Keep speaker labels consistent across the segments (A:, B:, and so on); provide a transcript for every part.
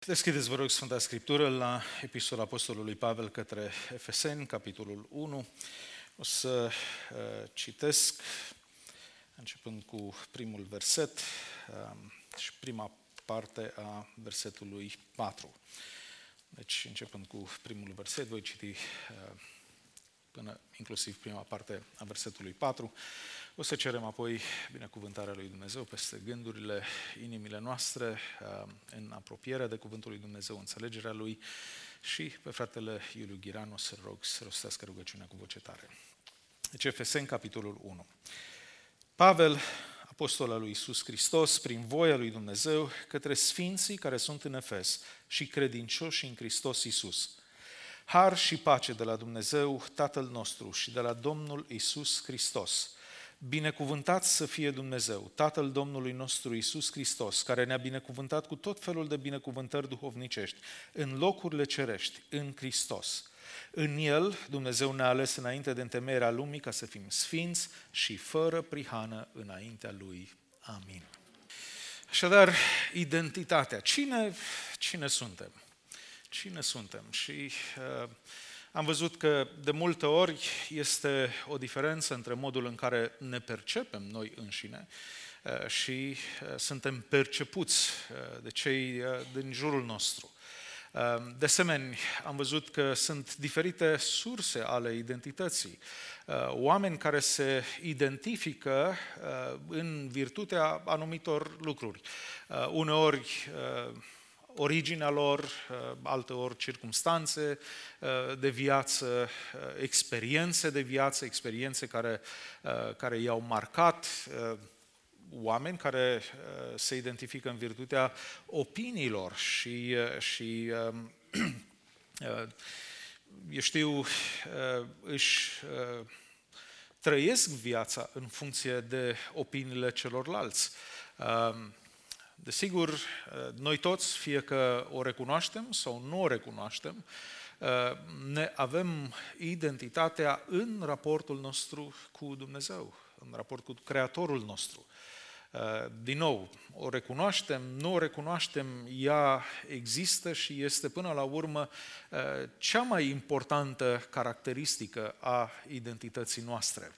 A: Deschideți, vă rog, Sfânta Scriptură la Epistola Apostolului Pavel către Efeseni, capitolul 1. O să citesc, începând cu primul verset și prima parte a versetului 4. Deci, începând cu primul verset, voi citi până inclusiv prima parte a versetului 4. O să cerem apoi binecuvântarea lui Dumnezeu peste gândurile, inimile noastre, în apropierea de Cuvântul lui Dumnezeu, înțelegerea lui, și pe fratele Iuliu Ghiran o să rog să rostească rugăciunea cu voce tare. Deci, Efeseni, capitolul 1. Pavel, apostol al lui Iisus Hristos, prin voia lui Dumnezeu, către sfinții care sunt în Efes și credincioși în Hristos Iisus. Har și pace de la Dumnezeu, Tatăl nostru, și de la Domnul Iisus Hristos. Binecuvântat să fie Dumnezeu, Tatăl Domnului nostru Iisus Hristos, care ne-a binecuvântat cu tot felul de binecuvântări duhovnicești în locurile cerești, în Hristos. În El, Dumnezeu ne-a ales înainte de întemeierea lumii ca să fim sfinți și fără prihană înaintea Lui. Amin. Așadar, identitatea. Cine suntem? Cine suntem? Și am văzut că de multe ori este o diferență între modul în care ne percepem noi înșine și suntem percepuți de cei din jurul nostru. De asemenea, am văzut că sunt diferite surse ale identității. Oameni care se identifică în virtutea anumitor lucruri. Uneori originea lor, alteori circumstanțe de viață, experiențe de viață, experiențe care i-au marcat, oameni care se identifică în virtutea opiniilor și își trăiesc viața în funcție de opiniile celorlalți. Desigur, noi toți, fie că o recunoaștem sau nu o recunoaștem, ne avem identitatea în raportul nostru cu Dumnezeu, în raport cu Creatorul nostru. Din nou, o recunoaștem, nu o recunoaștem, ea există și este până la urmă cea mai importantă caracteristică a identității noastre.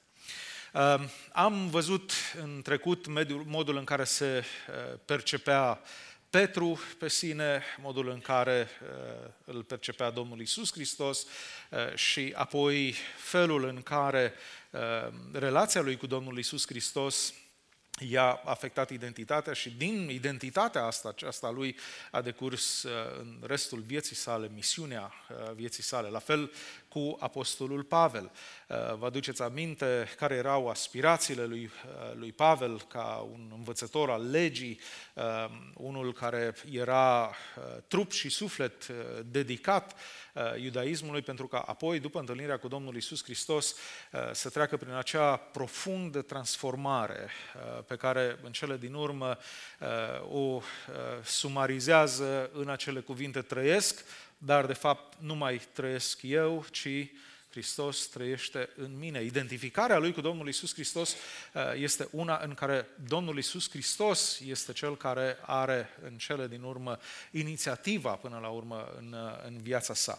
A: Am văzut în trecut modul în care se percepea Petru pe sine, modul în care îl percepea Domnul Iisus Hristos și apoi felul în care relația lui cu Domnul Iisus Hristos i-a afectat identitatea și din identitatea aceasta lui a decurs în restul vieții sale, misiunea vieții sale. La fel cu apostolul Pavel. Vă aduceți aminte care erau aspirațiile lui Pavel ca un învățător al legii, unul care era trup și suflet dedicat iudaismului, pentru că apoi, după întâlnirea cu Domnul Iisus Hristos, să treacă prin acea profundă transformare pe care în cele din urmă o sumarizează în acele cuvinte: trăiesc, dar de fapt nu mai trăiesc eu, ci Hristos trăiește în mine. Identificarea lui cu Domnul Iisus Hristos este una în care Domnul Iisus Hristos este cel care are în cele din urmă inițiativa până la urmă în viața sa.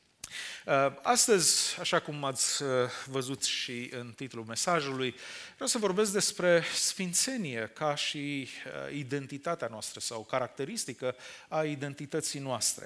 A: Astăzi, așa cum ați văzut și în titlul mesajului, vreau să vorbesc despre sfințenie ca și identitatea noastră sau caracteristică a identității noastre.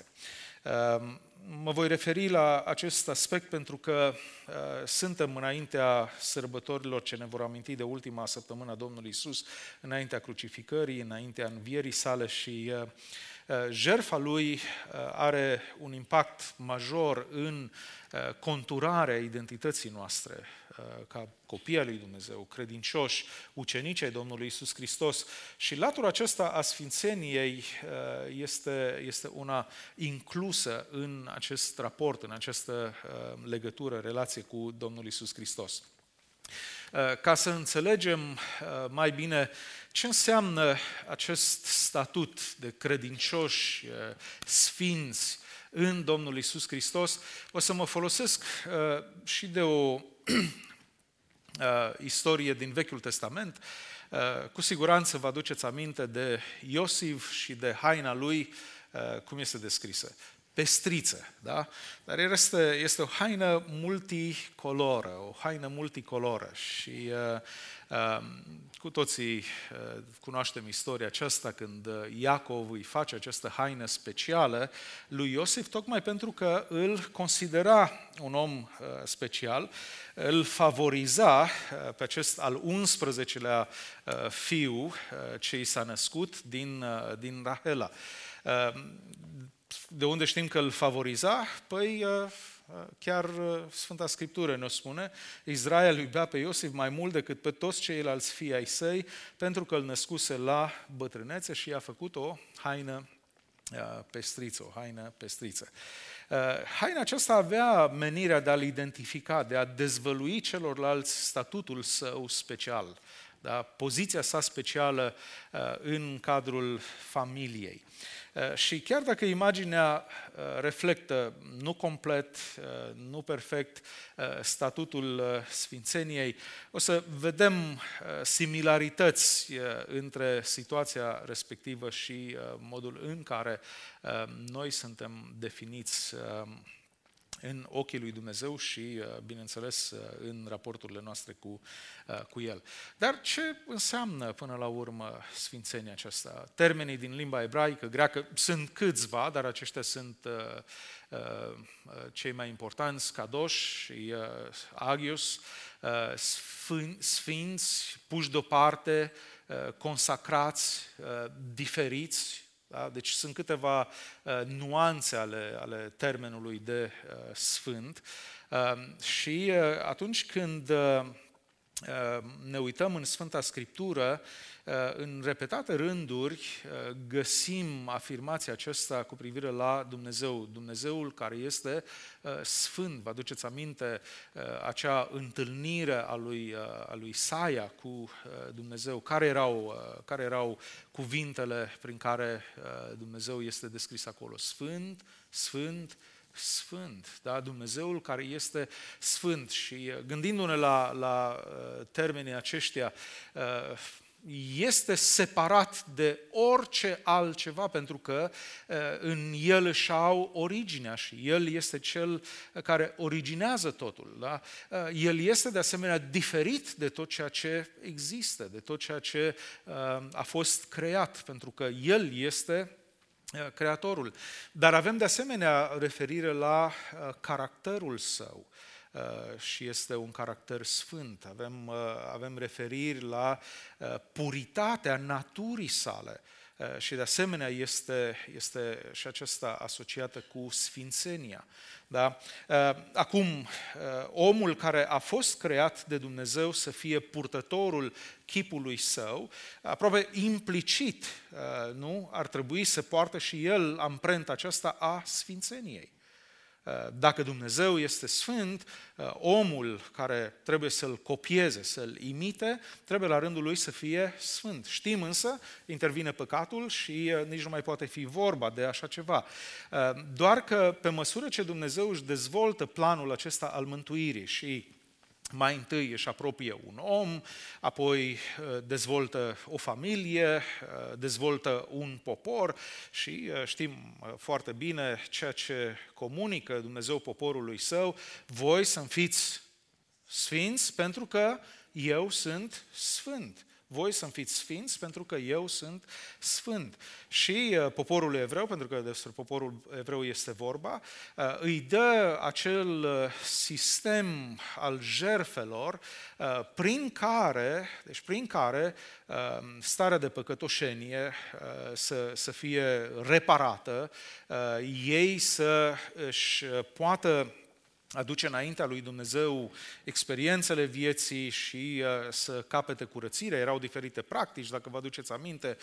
A: Mă voi referi la acest aspect pentru că suntem înaintea sărbătorilor ce ne vor aminti de ultima săptămână a Domnului Iisus, înaintea crucificării, înaintea învierii sale, și jertfa lui are un impact major în conturarea identității noastre ca copii ai lui Dumnezeu, credincioși, ucenici ai Domnului Iisus Hristos. Și latura aceasta a sfințeniei este una inclusă în acest raport, în această legătură, relație cu Domnul Iisus Hristos. Ca să înțelegem mai bine ce înseamnă acest statut de credincioși, sfinți în Domnul Iisus Hristos, o să mă folosesc și de o istorie din Vechiul Testament. Cu siguranță vă aduceți aminte de Iosif și de haina lui cum este descrisă? Pestriță, da? Dar este o haină multicoloră, o haină multicoloră și cu toții cunoaștem istoria aceasta când Iacov îi face această haină specială lui Iosif, tocmai pentru că îl considera un om special, îl favoriza pe acest al 11-lea fiu ce i s-a născut din Rahela. De unde știm că îl favoriza? Păi chiar Sfânta Scriptură ne spune, Israel iubea pe Iosif mai mult decât pe toți ceilalți fii ai săi, pentru că îl născuse la bătrânețe și i-a făcut o haină pestriță, o haină pestriță. Haina aceasta avea menirea de a-l identifica, de a dezvălui celorlalți statutul său special, da? Poziția sa specială în cadrul familiei. Și chiar dacă imaginea reflectă nu complet, nu perfect statutul sfințeniei, o să vedem similarități între situația respectivă și modul în care noi suntem definiți în ochii lui Dumnezeu și, bineînțeles, în raporturile noastre cu El. Dar ce înseamnă până la urmă sfințenia aceasta? Termenii din limba ebraică, greacă, sunt câțiva, dar aceștia sunt cei mai importanți, kadosh și agios, sfinți, puși deoparte, consacrați, diferiți. Da? Deci sunt câteva nuanțe ale termenului de sfânt și atunci când ne uităm în Sfânta Scriptură, în repetate rânduri găsim afirmația aceasta cu privire la Dumnezeu, Dumnezeul care este sfânt. Vă aduceți aminte acea întâlnire a lui Isaia cu Dumnezeu? Care erau cuvintele prin care Dumnezeu este descris acolo? Sfânt, sfânt, sfânt, da? Dumnezeul care este sfânt. Și gândindu-ne la termenii aceștia, este separat de orice altceva, pentru că în El își au originea și El este Cel care originează totul. Da? El este de asemenea diferit de tot ceea ce există, de tot ceea ce a fost creat, pentru că El este Creatorul. Dar avem de asemenea referire la caracterul Său și este un caracter sfânt. Avem referiri la puritatea naturii sale și de asemenea este și aceasta asociată cu sfințenia. Da? Acum, omul care a fost creat de Dumnezeu să fie purtătorul chipului Său, aproape implicit, nu? Ar trebui să poartă și el amprenta aceasta a sfințeniei. Dacă Dumnezeu este sfânt, omul care trebuie să-L copieze, să-L imite, trebuie la rândul lui să fie sfânt. Știm însă, intervine păcatul și nici nu mai poate fi vorba de așa ceva. Doar că pe măsură ce Dumnezeu își dezvoltă planul acesta al mântuirii și mai întâi își apropie un om, apoi dezvoltă o familie, dezvoltă un popor și știm foarte bine ceea ce comunică Dumnezeu poporului Său: voi să-mi fiți sfinți pentru că eu sunt sfânt. Voi să-mi fiți sfinți pentru că eu sunt sfânt. Și poporul evreu, pentru că despre poporul evreu este vorba, îi dă acel sistem al jertfelor prin care starea de păcătoșenie să fie reparată, ei să își poată aduce înaintea lui Dumnezeu experiențele vieții și să capete curățire. Erau diferite practici, dacă vă aduceți aminte,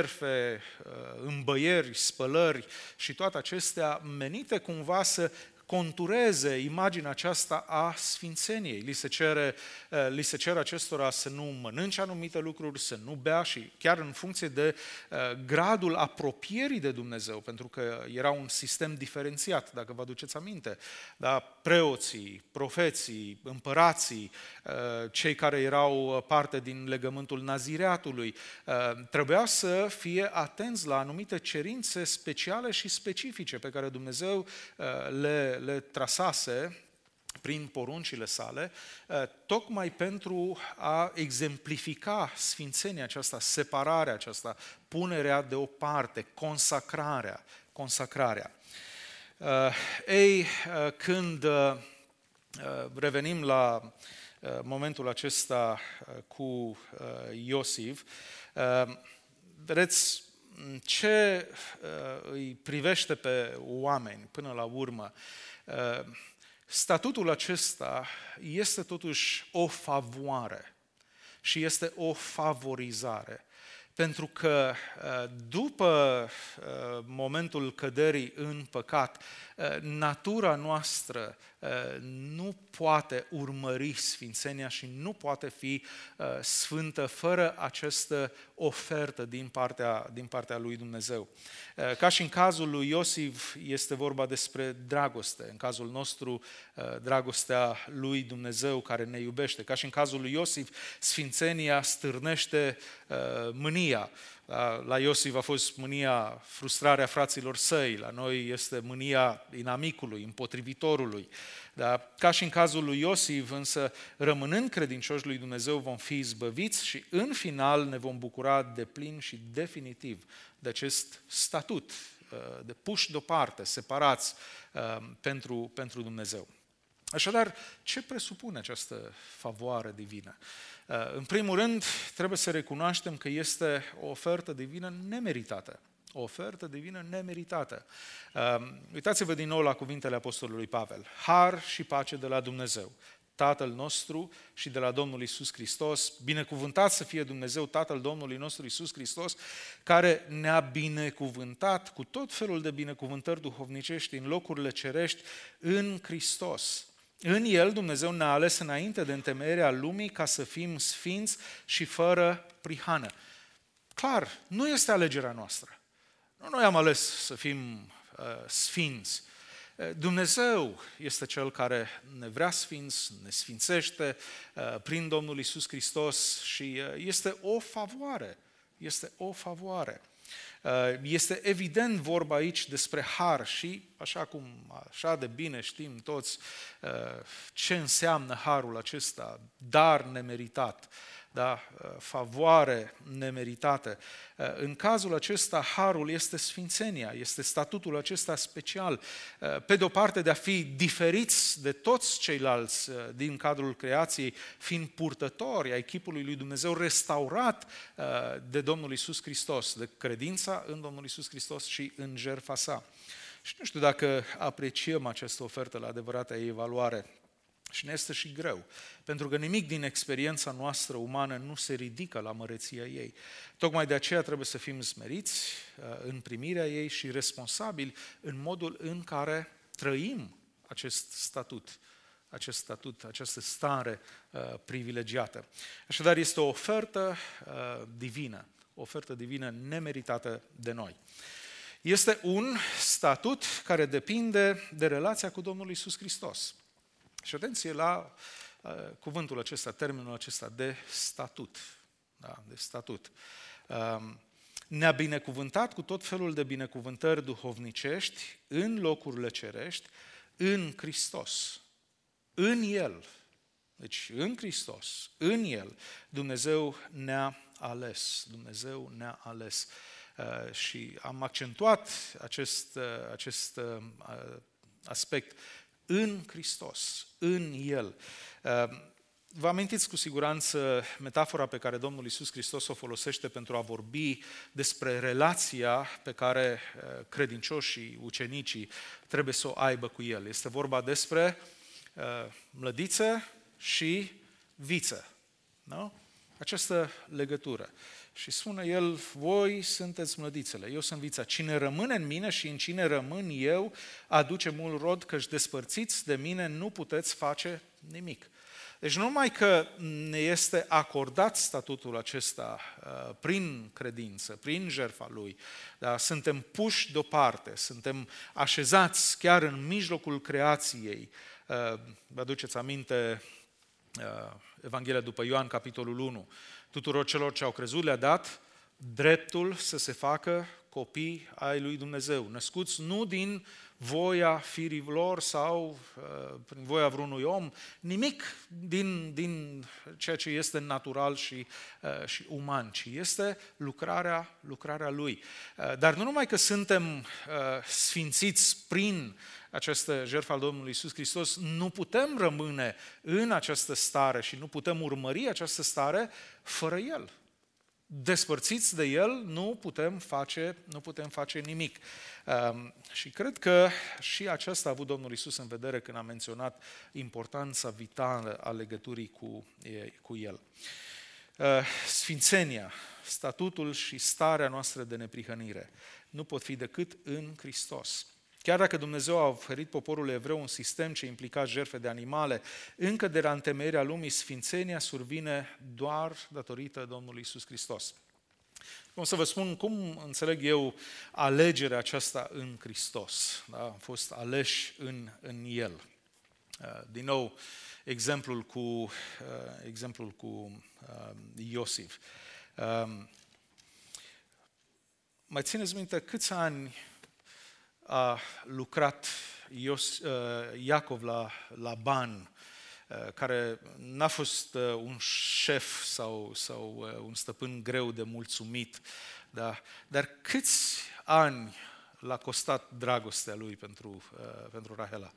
A: jertfe, îmbăieri, spălări și toate acestea menite cumva să contureze imaginea aceasta a sfințeniei. Li se cere acestora să nu mănânce anumite lucruri, să nu bea și chiar în funcție de gradul apropierii de Dumnezeu, pentru că era un sistem diferențiat, dacă vă aduceți aminte. Da? Preoții, profeții, împărații, cei care erau parte din legământul nazireatului, trebuia să fie atenți la anumite cerințe speciale și specifice pe care Dumnezeu le trasase prin poruncile sale, tocmai pentru a exemplifica sfințenia aceasta, separarea aceasta, punerea deoparte, consacrarea. Când revenim la momentul acesta cu Iosif, vedeți ce îi privește pe oameni până la urmă. Statutul acesta este totuși o favoare și este o favorizare. Pentru că după momentul căderii în păcat, natura noastră nu poate urmări sfințenia și nu poate fi sfântă fără această ofertă din partea lui Dumnezeu. Ca și în cazul lui Iosif este vorba despre dragoste, în cazul nostru dragostea lui Dumnezeu care ne iubește. Ca și în cazul lui Iosif, sfințenia stârnește mânia. La Iosif a fost mânia, frustrarea fraților săi, la noi este mânia inamicului, împotrivitorului. Da? Ca și în cazul lui Iosif, însă, rămânând credincioși lui Dumnezeu, vom fi izbăviți și în final ne vom bucura deplin și definitiv de acest statut, de puși deoparte, separați pentru Dumnezeu. Așadar, ce presupune această favoare divină? În primul rând, trebuie să recunoaștem că este o ofertă divină nemeritată. O ofertă divină nemeritată. Uitați-vă din nou la cuvintele apostolului Pavel. Har și pace de la Dumnezeu, Tatăl nostru și de la Domnul Iisus Hristos. Binecuvântat să fie Dumnezeu, Tatăl Domnului nostru Iisus Hristos, care ne-a binecuvântat cu tot felul de binecuvântări duhovnicești în locurile cerești în Hristos. În El Dumnezeu ne-a ales înainte de întemeierea lumii ca să fim sfinți și fără prihană. Clar, nu este alegerea noastră. Nu noi am ales să fim sfinți. Dumnezeu este Cel care ne vrea sfinți, ne sfințește prin Domnul Iisus Hristos și este o favoare. Este o favoare. Este evident vorba aici despre har și, așa de bine știm toți ce înseamnă harul acesta, dar nemeritat, da? Favoare nemeritată. În cazul acesta, harul este sfințenia, este statutul acesta special. Pe de o parte, de a fi diferiți de toți ceilalți din cadrul creației, fiind purtători ai chipului lui Dumnezeu restaurat de Domnul Iisus Hristos, de credința în Domnul Iisus Hristos și în jertfa sa. Și nu știu dacă apreciem această ofertă la adevărata ei valoare. Și ne este și greu, pentru că nimic din experiența noastră umană nu se ridică la măreția ei. Tocmai de aceea trebuie să fim smeriți în primirea ei și responsabili în modul în care trăim acest statut, această stare privilegiată. Așadar, este o ofertă divină nemeritată de noi. Este un statut care depinde de relația cu Domnul Iisus Hristos. Și atenție la cuvântul acesta, termenul acesta de statut. Da, de statut. Ne-a binecuvântat cu tot felul de binecuvântări duhovnicești în locurile cerești, în Hristos. În El. Deci în Hristos, în El, Dumnezeu ne-a ales. Dumnezeu ne-a ales. Și am accentuat acest aspect în Hristos, în El. Vă amintiți cu siguranță metafora pe care Domnul Iisus Hristos o folosește pentru a vorbi despre relația pe care credincioșii, ucenicii trebuie să o aibă cu El. Este vorba despre mlădiță și viță. Nu? Această legătură. Și spune el, voi sunteți mlădițele, eu sunt vița. Cine rămâne în mine și în cine rămân eu, aduce mult rod, căci despărțiți de mine nu puteți face nimic. Deci nu numai că ne este acordat statutul acesta prin credință, prin jertfa Lui, dar suntem puși deoparte, suntem așezați chiar în mijlocul creației. Vă aduceți aminte Evanghelia după Ioan, capitolul 1. Tuturor celor ce au crezut le-a dat dreptul să se facă copii ai lui Dumnezeu, născuți nu din voia firilor sau prin voia vreunui om, nimic din ceea ce este natural și uman, ci este lucrarea Lui. Dar nu numai că suntem sfințiți prin această jertfă al Domnului Iisus Hristos, nu putem rămâne în această stare și nu putem urmări această stare fără El. Despărțiți de El nu putem face nimic. Și cred că și aceasta a avut Domnul Iisus în vedere când a menționat importanța vitală a legăturii cu El. Sfințenia, statutul și starea noastră de neprihănire nu pot fi decât în Hristos. Chiar dacă Dumnezeu a oferit poporului evreu un sistem ce implica jertfe de animale, încă de la întemeierea lumii, sfințenia survine doar datorită Domnului Iisus Hristos. Cum să vă spun cum înțeleg eu alegerea aceasta în Hristos. Da? Am fost aleși în El. Din nou, exemplul cu Iosif. Mai țineți minte câți ani a lucrat Iacov la Laban, care n-a fost un șef sau un stăpân greu de mulțumit, da? Dar câți ani l-a costat dragostea lui pentru Rahela?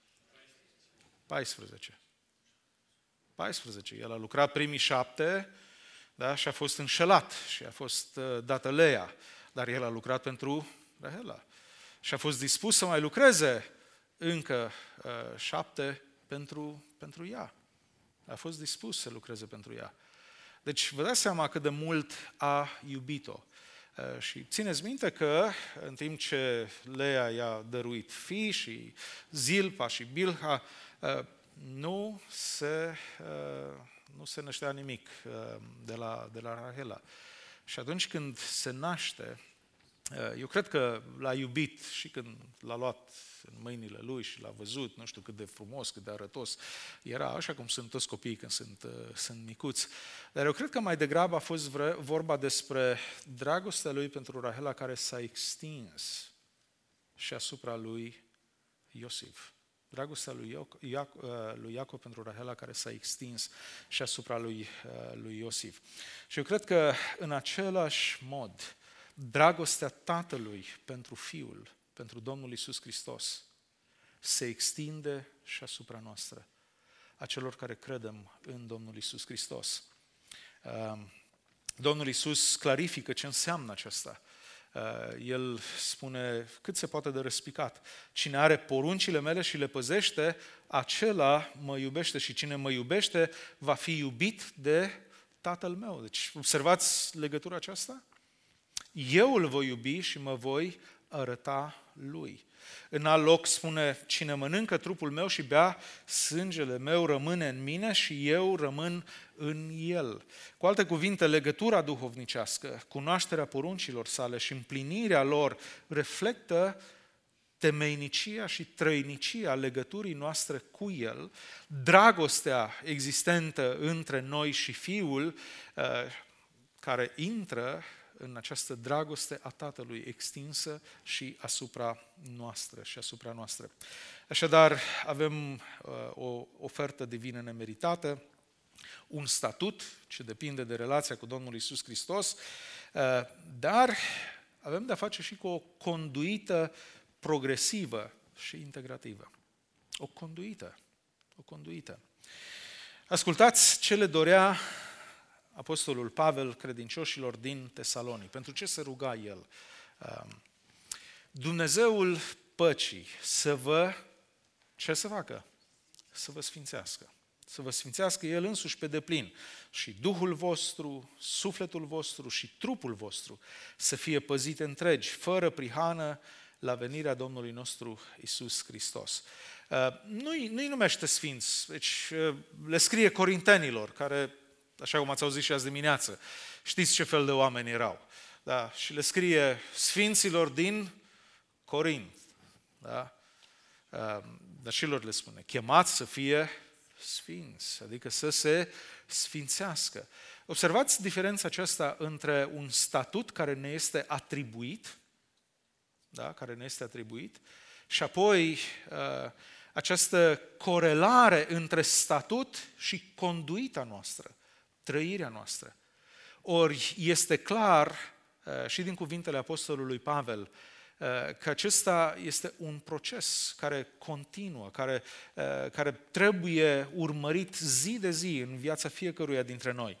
A: 14. El a lucrat primii 7, da? Și a fost înșelat și a fost dată Lea, dar el a lucrat pentru Rahela. Și a fost dispus să mai lucreze încă 7 pentru ea. A fost dispus să lucreze pentru ea. Deci vă dați seama cât de mult a iubit-o. Și țineți minte că în timp ce Lea i-a dăruit fii și Zilpa și Bilha, nu se năștea nimic de la Rahela. Și atunci când se naște, eu cred că l-a iubit și când l-a luat în mâinile lui și l-a văzut, nu știu cât de frumos, cât de arătos era, așa cum sunt toți copiii când sunt micuți. Dar eu cred că mai degrabă a fost vorba despre dragostea lui pentru Rahela care s-a extins și asupra lui Iosif. Dragostea lui Iacov pentru Rahela care s-a extins și asupra lui Iosif. Și eu cred că în același mod, dragostea Tatălui pentru Fiul, pentru Domnul Iisus Hristos, se extinde și asupra noastră, a celor care credem în Domnul Iisus Hristos. Domnul Iisus clarifică ce înseamnă aceasta. El spune cât se poate de răspicat. Cine are poruncile mele și le păzește, acela mă iubește și cine mă iubește va fi iubit de Tatăl meu. Deci observați legătura aceasta? Eu îl voi iubi și mă voi arăta lui. În alt loc spune, cine mănâncă trupul meu și bea sângele meu rămâne în mine și eu rămân în el. Cu alte cuvinte, legătura duhovnicească, cunoașterea poruncilor sale și împlinirea lor reflectă temeinicia și trăinicia legăturii noastre cu El, dragostea existentă între noi și Fiul, care intră în această dragoste a Tatălui extinsă și asupra noastră. Așadar, avem o ofertă divină nemeritată, un statut ce depinde de relația cu Domnul Iisus Hristos, dar avem de-a face și cu o conduită progresivă și integrativă. O conduită. Ascultați ce le dorea Apostolul Pavel credincioșilor din Tesalonic. Pentru ce se ruga el? Dumnezeul păcii ce să facă? Să vă sfințească. să vă sfințească El însuși pe deplin și Duhul vostru, sufletul vostru și trupul vostru să fie păzite întregi, fără prihană, la venirea Domnului nostru Iisus Hristos. Nu-i numește sfinți, deci le scrie corintenilor, care, așa cum ați auzit și azi dimineață, știți ce fel de oameni erau. Da? Și le scrie sfinților din Corint. Da? Dar și lor le spune, chemați să fie sfinți, adică să se sfințească. Observați diferența aceasta între un statut care ne este atribuit, da? Care ne este atribuit, și apoi această corelare între statut și conduita noastră, trăirea noastră. Ori este clar și din cuvintele apostolului Pavel că acesta este un proces care continuă, care trebuie urmărit zi de zi în viața fiecăruia dintre noi.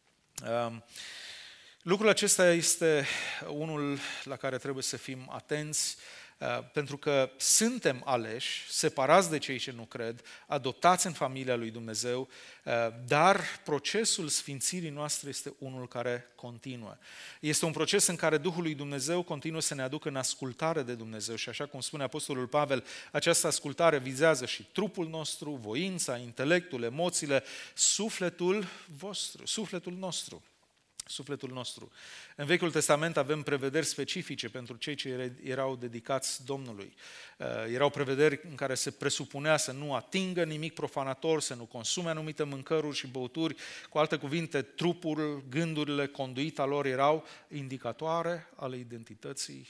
A: Lucrul acesta este unul la care trebuie să fim atenți, pentru că suntem aleși, separați de cei ce nu cred, adoptați în familia lui Dumnezeu, dar procesul sfințirii noastre este unul care continuă. Este un proces în care Duhul lui Dumnezeu continuă să ne aducă în ascultare de Dumnezeu și așa cum spune Apostolul Pavel, această ascultare vizează și trupul nostru, voința, intelectul, emoțiile, sufletul nostru. În Vechiul Testament avem prevederi specifice pentru cei ce erau dedicați Domnului. Erau prevederi în care se presupunea să nu atingă nimic profanator, să nu consume anumite mâncăruri și băuturi. Cu alte cuvinte, trupul, gândurile, conduita lor erau indicatoare ale identității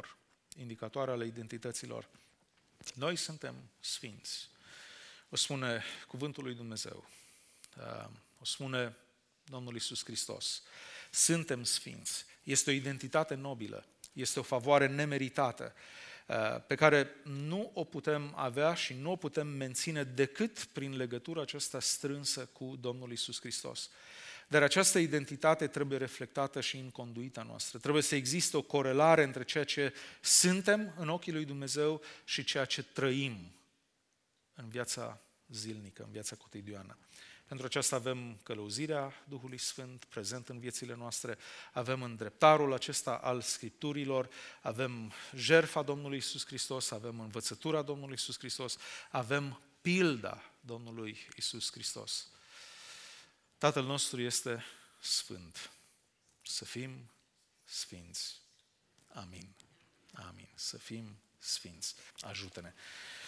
A: lor. Noi suntem sfinți. O spune cuvântul lui Dumnezeu. O spune Domnul Iisus Hristos. Suntem sfinți. Este o identitate nobilă. Este o favoare nemeritată pe care nu o putem avea și nu o putem menține decât prin legătura aceasta strânsă cu Domnul Iisus Hristos. Dar această identitate trebuie reflectată și în conduita noastră. Trebuie să existe o corelare între ceea ce suntem în ochii lui Dumnezeu și ceea ce trăim în viața zilnică, în viața cotidiană. Pentru aceasta avem călăuzirea Duhului Sfânt prezent în viețile noastre, avem îndreptarul acesta al Scripturilor, avem jertfa Domnului Iisus Hristos, avem învățătura Domnului Iisus Hristos, avem pilda Domnului Iisus Hristos. Tatăl nostru este sfânt. Să fim sfinți. Amin. Amin. Să fim sfinți. Ajută-ne.